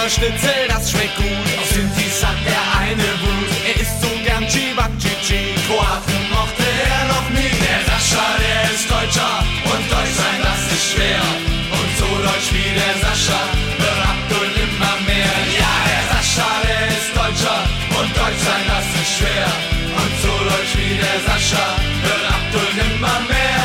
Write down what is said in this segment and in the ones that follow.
Schnitzel, das schmeckt gut. Auf Sintis hat er eine Wut. Er isst so gern Chibak-Chichi. Kroaten mochte er noch nie. Der Sascha, der ist Deutscher und Deutsch sein, das ist schwer. Und so deutsch wie der Sascha wird Abdul immer mehr. Ja, der Sascha, der ist Deutscher und Deutsch sein, das ist schwer. Und so deutsch wie der Sascha wird Abdul immer mehr.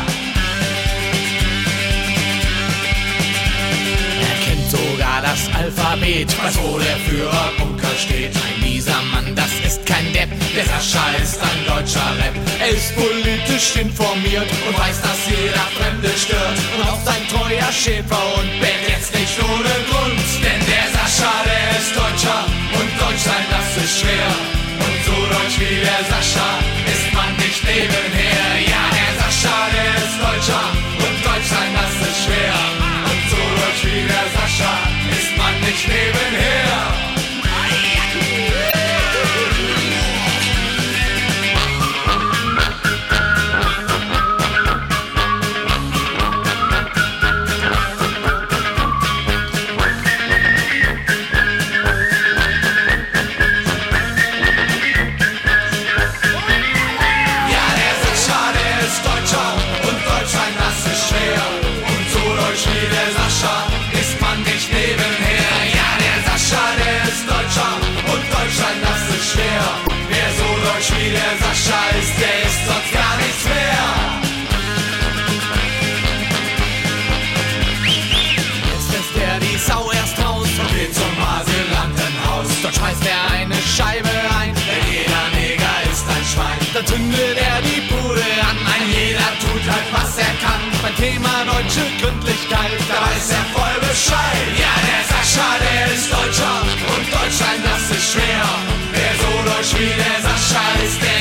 Sogar das Alphabet, weiß wo der Führerbunker steht. Ein dieser Mann, das ist kein Depp, der Sascha ist ein deutscher Rap. Er ist politisch informiert und weiß, dass jeder Fremde stört. Und auch sein treuer Schäfer und bellt jetzt nicht ohne Grund. Denn der Sascha, der ist Deutscher und Deutsch sein, das ist schwer. Und so deutsch wie der Sascha ist man nicht nebenher. Ja, der Sascha, der ist Deutscher und Deutsch sein, das ist schwer. Und so deutsch wie der Sascha ist man nicht nebenher. Wie der Sascha ist, der ist sonst gar nichts mehr. Jetzt lässt er die Sau erst raus und geht zum Asylantenhaus. Dort schmeißt er eine Scheibe rein, denn jeder Neger ist ein Schwein. Dann zündet er die Bude an, ein jeder tut halt was er kann. Beim Thema deutsche Gründlichkeit, da weiß er voll Bescheid. Ja, der Sascha, der ist Deutscher und Deutsch sein, das ist schwer. Wer so deutsch wie der Sascha ist, der